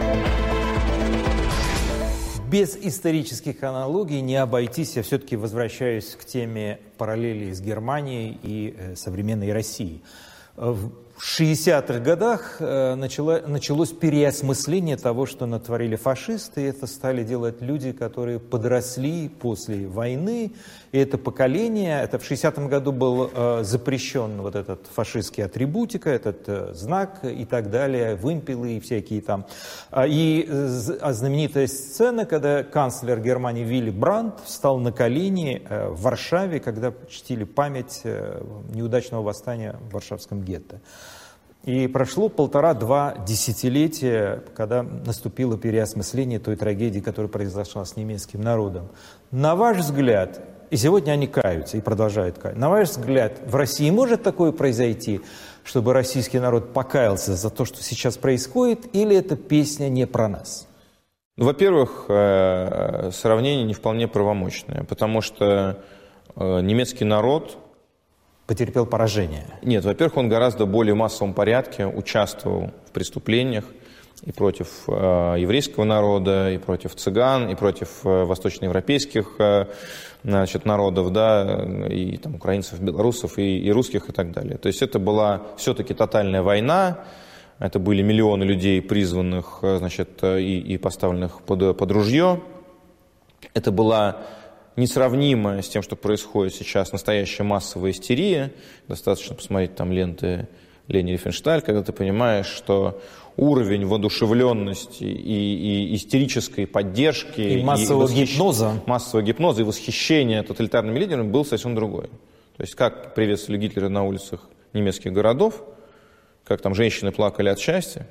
Без исторических аналогий не обойтись. Я все-таки возвращаюсь к теме параллелей с Германией и современной Россией. В 60-х годах началось переосмысление того, что натворили фашисты. Это стали делать люди, которые подросли после войны. И это поколение, это в 60-м году был запрещен вот этот фашистский атрибутика, этот знак и так далее, вымпелы и всякие там. И знаменитая сцена, когда канцлер Германии Вилли Брандт встал на колени в Варшаве, когда чтили память неудачного восстания в Варшавском гетто. И прошло 1,5-2 десятилетия, когда наступило переосмысление той трагедии, которая произошла с немецким народом. На ваш взгляд, и сегодня они каются и продолжают каяться, на ваш взгляд, в России может такое произойти, чтобы российский народ покаялся за то, что сейчас происходит, или эта песня не про нас? Во-первых, сравнение не вполне правомочное, потому что немецкий народ потерпел поражение. Нет, во-первых, он гораздо более в массовом порядке участвовал в преступлениях и против еврейского народа, и против цыган, и против восточноевропейских народов, да, и там, украинцев, белорусов, и русских, и так далее. То есть это была все-таки тотальная война, это были миллионы людей, призванных, значит, и поставленных под ружье. Это была несравнимая с тем, что происходит сейчас, настоящая массовая истерия. Достаточно посмотреть там ленты Лени Рифеншталь, когда ты понимаешь, что уровень воодушевленности и истерической поддержки, и массового гипноза и восхищения тоталитарными лидерами был совсем другой. То есть как приветствовали Гитлера на улицах немецких городов, как там женщины плакали от счастья,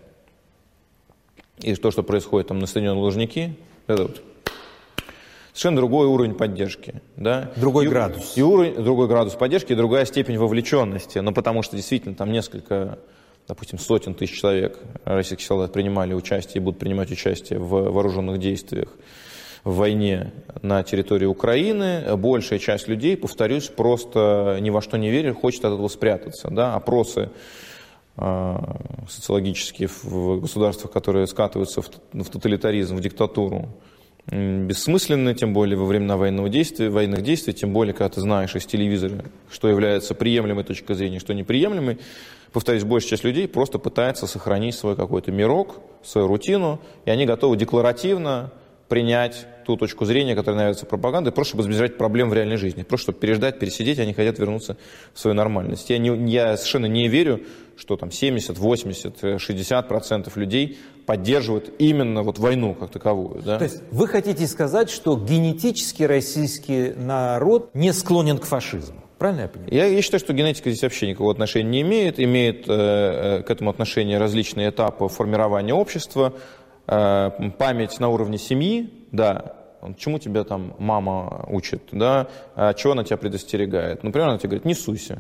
и то, что происходит там на стадионе Лужники, это вот совершенно другой уровень поддержки. Да? Другой градус. Другой градус поддержки и другая степень вовлеченности. Но потому что действительно там несколько, допустим, сотен тысяч человек российских солдат принимали участие и будут принимать участие в вооруженных действиях в войне на территории Украины. Большая часть людей, повторюсь, просто ни во что не верит, хочет от этого спрятаться. Да? Опросы социологические в государствах, которые скатываются в тоталитаризм, в диктатуру, бессмысленны, тем более во времена военных действий, тем более, когда ты знаешь из телевизора, что является приемлемой точкой зрения, что неприемлемой. Повторюсь, большая часть людей просто пытается сохранить свой какой-то мирок, свою рутину, и они готовы декларативно принять ту точку зрения, которая нравится пропагандой, просто чтобы избежать проблем в реальной жизни, просто чтобы переждать, пересидеть, они хотят вернуться в свою нормальность. Я совершенно не верю, что там 70, 80, 60% людей поддерживают именно вот войну как таковую. Да? То есть вы хотите сказать, что генетически российский народ не склонен к фашизму? Правильно я понимаю? Я считаю, что генетика здесь вообще никакого отношения не имеет. Имеет к этому отношение различные этапы формирования общества, память на уровне семьи, да, чему тебя там мама учит, да, чего она тебя предостерегает. Например, она тебе говорит, не суйся.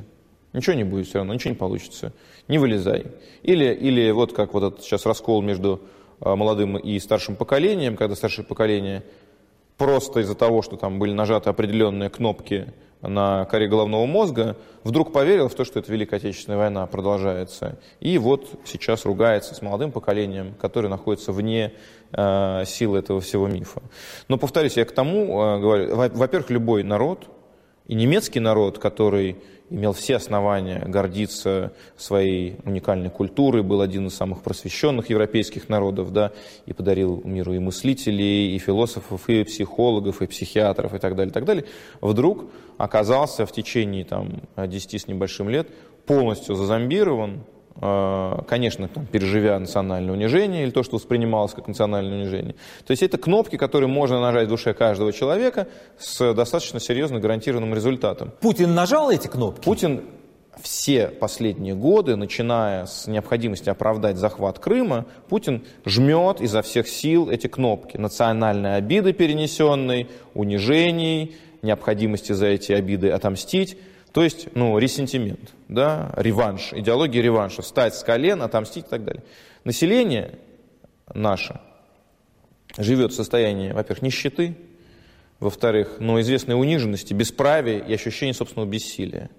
Ничего не будет все равно, ничего не получится. Не вылезай. Или вот как вот этот сейчас раскол между молодым и старшим поколением, когда старшее поколение просто из-за того, что там были нажаты определенные кнопки на коре головного мозга, вдруг поверил в то, что эта Великая Отечественная война продолжается. И вот сейчас ругается с молодым поколением, которое находится вне силы этого всего мифа. Но, повторюсь, я к тому говорю, во-первых, любой народ, и немецкий народ, который имел все основания гордиться своей уникальной культурой, был один из самых просвещенных европейских народов, да, и подарил миру и мыслителей, и философов, и психологов, и психиатров, и так далее, вдруг оказался в течение 10 с небольшим лет полностью зазомбирован, конечно, переживя национальное унижение или то, что воспринималось как национальное унижение. То есть это кнопки, которые можно нажать в душе каждого человека с достаточно серьезно гарантированным результатом. Путин нажал эти кнопки? Путин все последние годы, начиная с необходимости оправдать захват Крыма, Путин жмет изо всех сил эти кнопки. Национальной обиды перенесенной, унижений, необходимости за эти обиды отомстить. То есть, ресентимент, да, реванш, идеология реванша, встать с колен, отомстить и так далее. Население наше живет в состоянии, во-первых, нищеты, во-вторых, известной униженности, бесправия и ощущения собственного бессилия.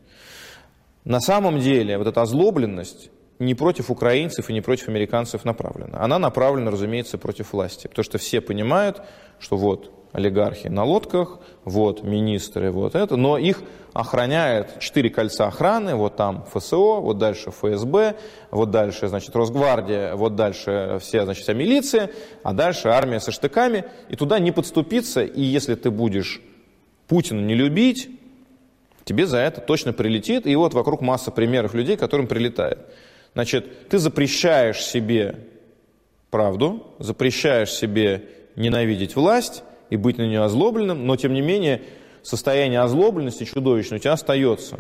На самом деле, вот эта озлобленность не против украинцев и не против американцев направлена. Она направлена, разумеется, против власти, потому что все понимают, что вот олигархи на лодках, вот министры, вот это, но их охраняет 4 кольца охраны, вот там ФСО, вот дальше ФСБ, вот дальше, Росгвардия, вот дальше вся милиция, а дальше армия со штыками, и туда не подступиться, и если ты будешь Путина не любить, тебе за это точно прилетит, и вот вокруг масса примеров людей, которым прилетает. Значит, ты запрещаешь себе правду, запрещаешь себе ненавидеть власть, и быть на нее озлобленным, но тем не менее состояние озлобленности чудовищное у тебя остается.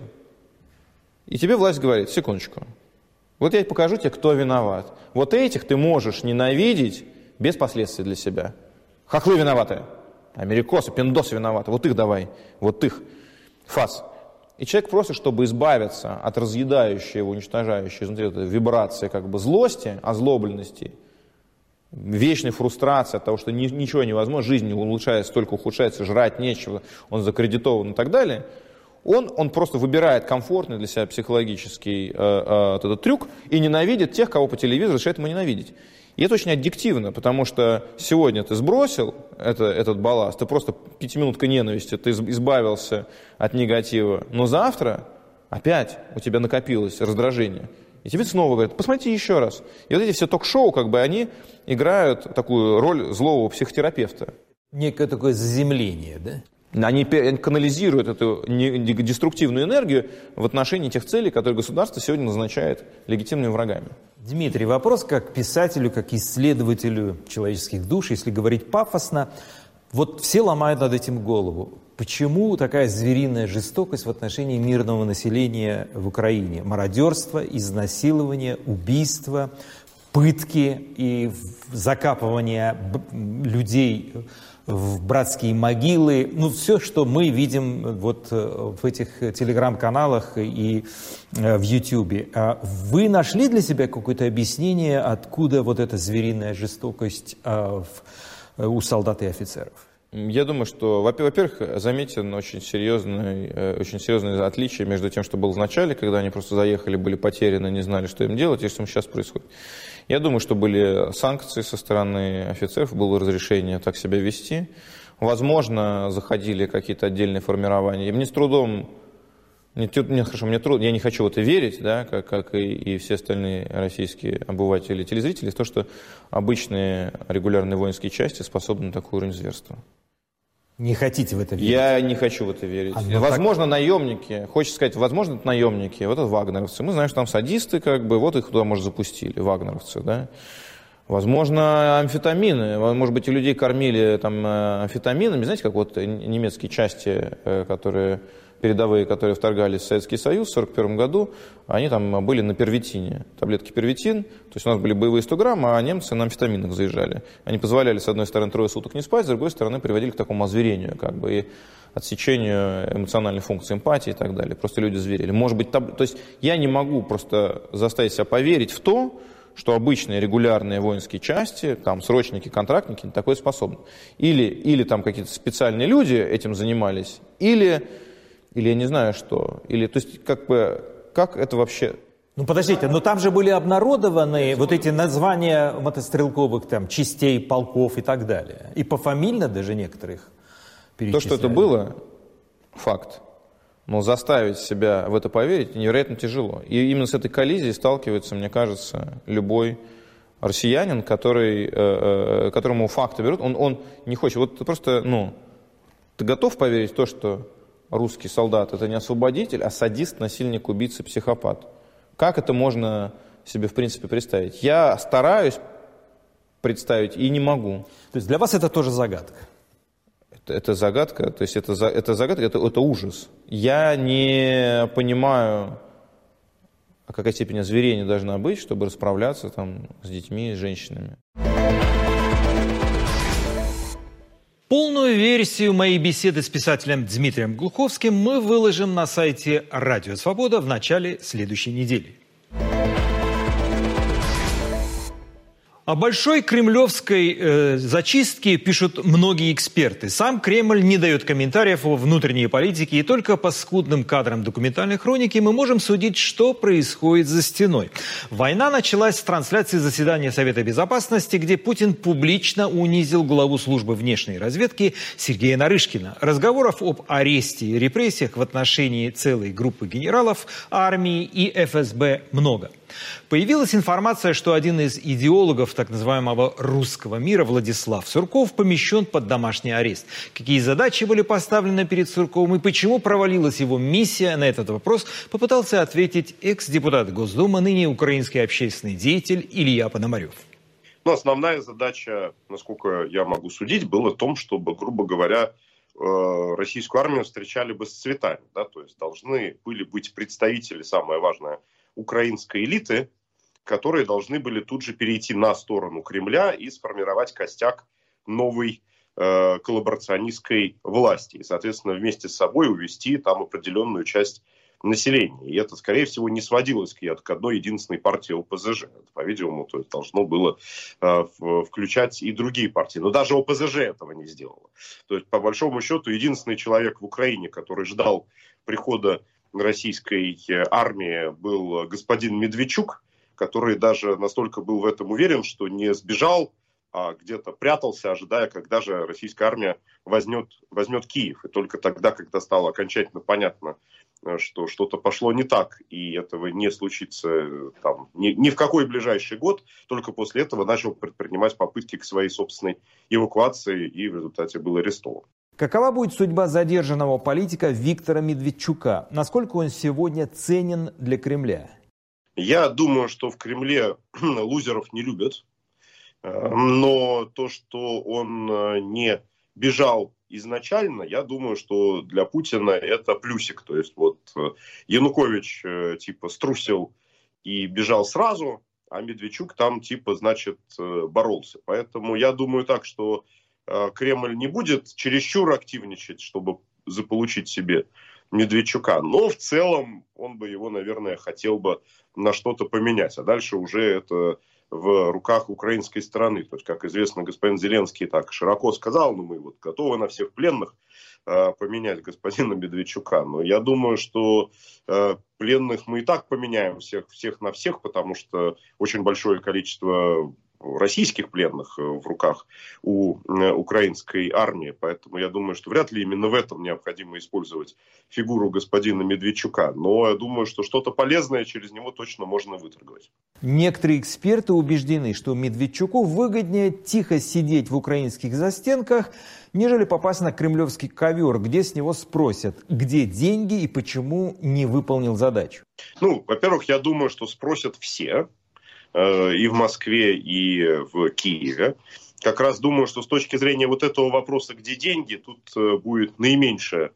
И тебе власть говорит: секундочку, вот я покажу тебе, кто виноват. Вот этих ты можешь ненавидеть без последствий для себя. Хохлы виноваты, америкосы, пиндосы виноваты, вот их давай, вот их, фас. И человек просит, чтобы избавиться от разъедающей его, уничтожающей изнутри этой вибрации злости, озлобленности, вечной фрустрации от того, что ничего невозможно, жизнь не улучшается, только ухудшается, жрать нечего, он закредитован и так далее, он просто выбирает комфортный для себя психологический этот трюк и ненавидит тех, кого по телевизору решает ему ненавидеть. И это очень аддиктивно, потому что сегодня ты сбросил этот балласт, ты просто 5-минуткой ненависти, ты избавился от негатива, но завтра опять у тебя накопилось раздражение. И тебе снова говорят: посмотрите еще раз. И вот эти все ток-шоу, они играют такую роль злого психотерапевта. Некое такое заземление, да? Они канализируют эту деструктивную энергию в отношении тех целей, которые государство сегодня назначает легитимными врагами. Дмитрий, вопрос как писателю, как исследователю человеческих душ, если говорить пафосно. Вот все ломают над этим голову. Почему такая звериная жестокость в отношении мирного населения в Украине? Мародерство, изнасилование, убийство, пытки и закапывание людей в братские могилы. Все, что мы видим в этих телеграм-каналах и в Ютьюбе. Вы нашли для себя какое-то объяснение, откуда вот эта звериная жестокость у солдат и офицеров? Я думаю, что, во-первых, заметен очень серьезное отличие между тем, что было в начале, когда они просто заехали, были потеряны, не знали, что им делать, и что сейчас происходит. Я думаю, что были санкции со стороны офицеров, было разрешение так себя вести. Возможно, заходили какие-то отдельные формирования. И мне с трудом, я не хочу в это верить, да, как и все остальные российские обыватели и телезрители, в то, что обычные регулярные воинские части способны на такой уровень зверства. Не хотите в это верить? Я не хочу в это верить. Возможно, наемники, хочется сказать, возможно, это наемники, вот это вагнеровцы. Мы знаем, что там садисты, вот их туда, может, запустили, вагнеровцы, да. Возможно, амфетамины, может быть, и людей кормили амфетаминами, знаете, как вот немецкие части, которые передовые, которые вторгались в Советский Союз в 1941 году, они там были на первитине, таблетки первитин, то есть у нас были боевые 100 грамм, а немцы на амфетаминах заезжали. Они позволяли, с одной стороны, 3 суток не спать, с другой стороны, приводили к такому озверению, как бы, и отсечению эмоциональной функции эмпатии и так далее. Просто люди зверели. Может быть, то есть я не могу просто заставить себя поверить в то, что обычные регулярные воинские части, там срочники, контрактники не такое способны. Или там какие-то специальные люди этим занимались, или я не знаю что. То есть как это вообще... Ну подождите, но там же были обнародованы вот эти названия мотострелковых там частей, полков и так далее. И пофамильно даже некоторых перечисляли. То, что это было, факт. Но заставить себя в это поверить невероятно тяжело. И именно с этой коллизией сталкивается, мне кажется, любой россиянин, которому факты берут. Он не хочет. Вот ты просто, ты готов поверить в то, что русский солдат — это не освободитель, а садист, насильник, убийца, психопат? Как это можно себе, в принципе, представить? Я стараюсь представить и не могу. То есть для вас это тоже загадка? Это загадка, то есть это загадка, это ужас. Я не понимаю, о какой степени озверения должна быть, чтобы расправляться там с детьми, с женщинами. Полную версию моей беседы с писателем Дмитрием Глуховским мы выложим на сайте «Радио Свобода» в начале следующей недели. О большой кремлевской зачистке пишут многие эксперты. Сам Кремль не дает комментариев о внутренней политике, и только по скудным кадрам документальной хроники мы можем судить, что происходит за стеной. Война началась с трансляции заседания Совета Безопасности, где Путин публично унизил главу службы внешней разведки Сергея Нарышкина. Разговоров об аресте и репрессиях в отношении целой группы генералов, армии и ФСБ много. Появилась информация, что один из идеологов так называемого русского мира, Владислав Сурков, помещен под домашний арест. Какие задачи были поставлены перед Сурковым и почему провалилась его миссия, на этот вопрос попытался ответить экс-депутат Госдумы, ныне украинский общественный деятель Илья Пономарев. Основная задача, насколько я могу судить, была в том, чтобы, грубо говоря, российскую армию встречали бы с цветами. Да? То есть должны были быть представители, самое важное, украинской элиты, которые должны были тут же перейти на сторону Кремля и сформировать костяк новой коллаборационистской власти. И, соответственно, вместе с собой увести там определенную часть населения. И это, скорее всего, не сводилось к одной единственной партии ОПЗЖ. Это, по-видимому, то есть должно было включать и другие партии. Но даже ОПЗЖ этого не сделала. То есть, по большому счету, единственный человек в Украине, который ждал прихода российской армии, был господин Медведчук, который даже настолько был в этом уверен, что не сбежал, а где-то прятался, ожидая, когда же российская армия возьмет Киев. И только тогда, когда стало окончательно понятно, что что-то пошло не так, и этого не случится там, ни в какой ближайший год, только после этого начал предпринимать попытки к своей собственной эвакуации и в результате был арестован. Какова будет судьба задержанного политика Виктора Медведчука? Насколько он сегодня ценен для Кремля? Я думаю, что в Кремле лузеров не любят. Но то, что он не бежал изначально, я думаю, что для Путина это плюсик. То есть вот Янукович типа струсил и бежал сразу, а Медведчук там типа значит боролся. Поэтому я думаю так, что Кремль не будет чересчур активничать, чтобы заполучить себе Медведчука. Но в целом он бы его, наверное, хотел бы на что-то поменять. А дальше уже это в руках украинской стороны. То есть, как известно, господин Зеленский так широко сказал, мы вот готовы на всех пленных поменять господина Медведчука. Но я думаю, что пленных мы и так поменяем всех на всех, потому что очень большое количество российских пленных в руках у украинской армии. Поэтому я думаю, что вряд ли именно в этом необходимо использовать фигуру господина Медведчука. Но я думаю, что что-то полезное через него точно можно выторговать. Некоторые эксперты убеждены, что Медведчуку выгоднее тихо сидеть в украинских застенках, нежели попасть на кремлевский ковер, где с него спросят, где деньги и почему не выполнил задачу. Во-первых, я думаю, что спросят все. И в Москве, и в Киеве. Как раз думаю, что с точки зрения вот этого вопроса, где деньги, тут будет наименьшее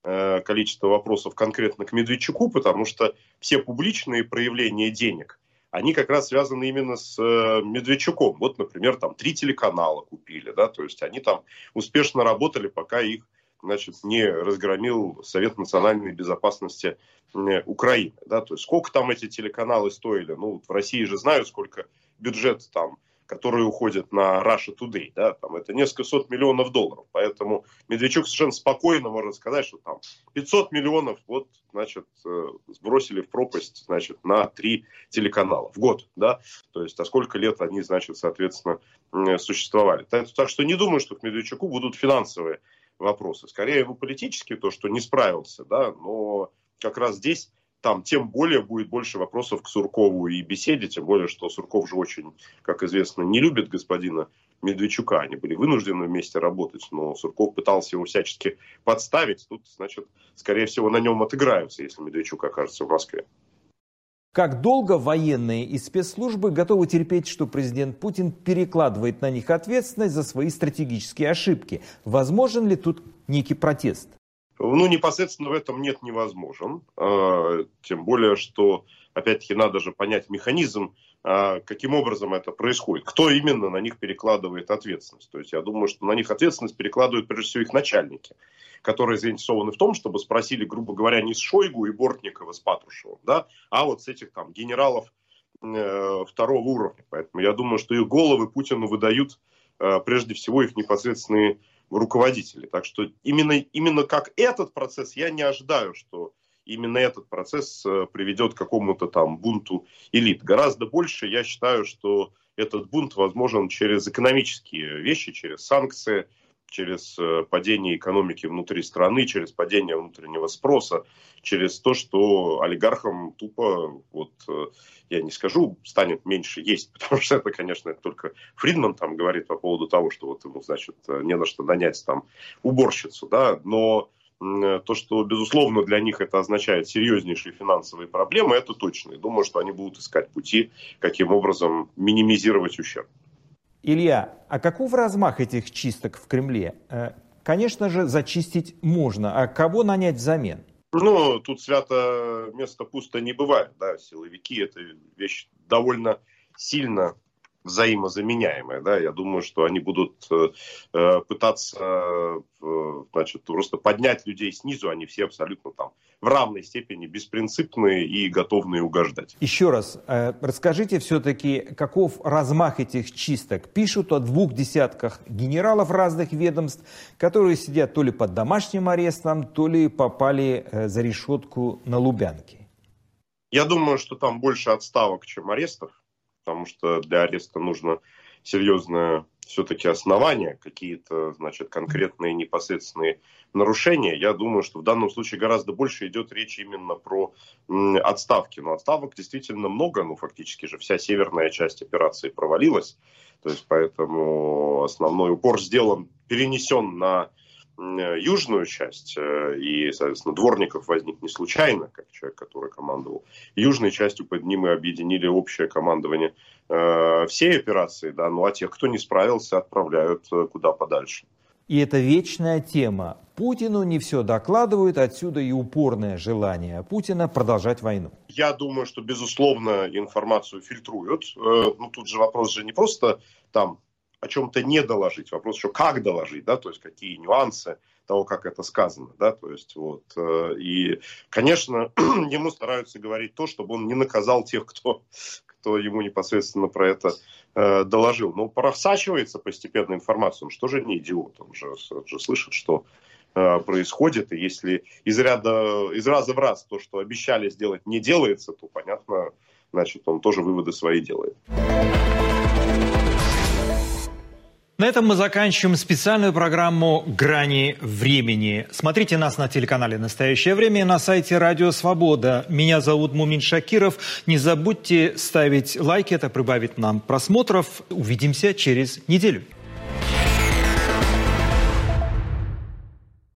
количество вопросов конкретно к Медведчуку, потому что все публичные проявления денег, они как раз связаны именно с Медведчуком. Вот, например, там 3 телеканала купили, да, то есть они там успешно работали, пока их, значит, не разгромил Совет национальной безопасности Украины, да, то есть сколько там эти телеканалы стоили, ну, в России же знают, сколько бюджет там, которые уходят на Russia Today, да, там это несколько сот миллионов долларов, поэтому Медведчук совершенно спокойно может сказать, что там 500 миллионов, вот, значит, сбросили в пропасть, значит, на 3 телеканала в год, да, то есть, а сколько лет они, значит, соответственно, существовали. Так что не думаю, что к Медведчуку будут финансовые вопросы, скорее его политические, то, что не справился, да, но как раз здесь там тем более будет больше вопросов к Суркову и беседе, тем более, что Сурков же очень, как известно, не любит господина Медведчука. Они были вынуждены вместе работать, но Сурков пытался его всячески подставить. Тут, значит, скорее всего, на нем отыграются, если Медведчук окажется в Москве. Как долго военные и спецслужбы готовы терпеть, что президент Путин перекладывает на них ответственность за свои стратегические ошибки? Возможен ли тут некий протест? Ну, непосредственно в этом нет, невозможен. Тем более, что, опять-таки, надо же понять механизм, каким образом это происходит. Кто именно на них перекладывает ответственность. То есть, я думаю, что на них ответственность перекладывают, прежде всего, их начальники, которые заинтересованы в том, чтобы спросили, грубо говоря, не с Шойгу и Бортникова, с Патрушевым, да, а вот с этих там генералов второго уровня. Поэтому я думаю, что их головы Путину выдают, прежде всего, их непосредственные руководители. Так что именно как этот процесс, я не ожидаю, что именно этот процесс приведет к какому-то там бунту элит. Гораздо больше я считаю, что этот бунт возможен через экономические вещи, через санкции, через падение экономики внутри страны, через падение внутреннего спроса, через то, что олигархам тупо, вот я не скажу, станет меньше есть, потому что это, конечно, только Фридман там говорит по поводу того, что вот ему, значит, не на что нанять там уборщицу, да, но то, что, безусловно, для них это означает серьезнейшие финансовые проблемы, это точно. И думаю, что они будут искать пути, каким образом минимизировать ущерб. Илья, а каков размах этих чисток в Кремле? Конечно же, зачистить можно, а кого нанять взамен? Ну, тут свято место пусто не бывает, да, силовики – это вещь довольно сильно взаимозаменяемая, да, я думаю, что они будут пытаться, значит, просто поднять людей снизу, они все абсолютно там в равной степени беспринципные и готовные угождать. Еще раз, расскажите все-таки, каков размах этих чисток? Пишут о 2 десятках генералов разных ведомств, которые сидят то ли под домашним арестом, то ли попали за решетку на Лубянке. Я думаю, что там больше отставок, чем арестов. Потому что для ареста нужно серьезное все-таки основание, какие-то, значит, конкретные непосредственные нарушения. Я думаю, что в данном случае гораздо больше идет речь именно про отставки. Но отставок действительно много, ну, фактически же вся северная часть операции провалилась. То есть, поэтому основной упор сделан, перенесен на южную часть, и, соответственно, Дворников возник не случайно, как человек, который командовал южной частью, под ним и объединили общее командование всей операции, да, ну а тех, кто не справился, отправляют куда подальше. И это вечная тема. Путину не все докладывают, отсюда и упорное желание Путина продолжать войну. Я думаю, что, безусловно, информацию фильтруют. Ну, тут же вопрос же не просто там о чем-то не доложить, вопрос еще как доложить, да, то есть какие нюансы того, как это сказано, да, то есть вот, и, конечно, ему стараются говорить то, чтобы он не наказал тех, кто ему непосредственно про это доложил, но просачивается постепенно информация, он что же не идиот, он же слышит, что происходит, и если из раза в раз то, что обещали сделать, не делается, то, понятно, значит, он тоже выводы свои делает. На этом мы заканчиваем специальную программу «Грани времени». Смотрите нас на телеканале «Настоящее время» и на сайте «Радио Свобода». Меня зовут Мумин Шакиров. Не забудьте ставить лайки, это прибавит нам просмотров. Увидимся через неделю.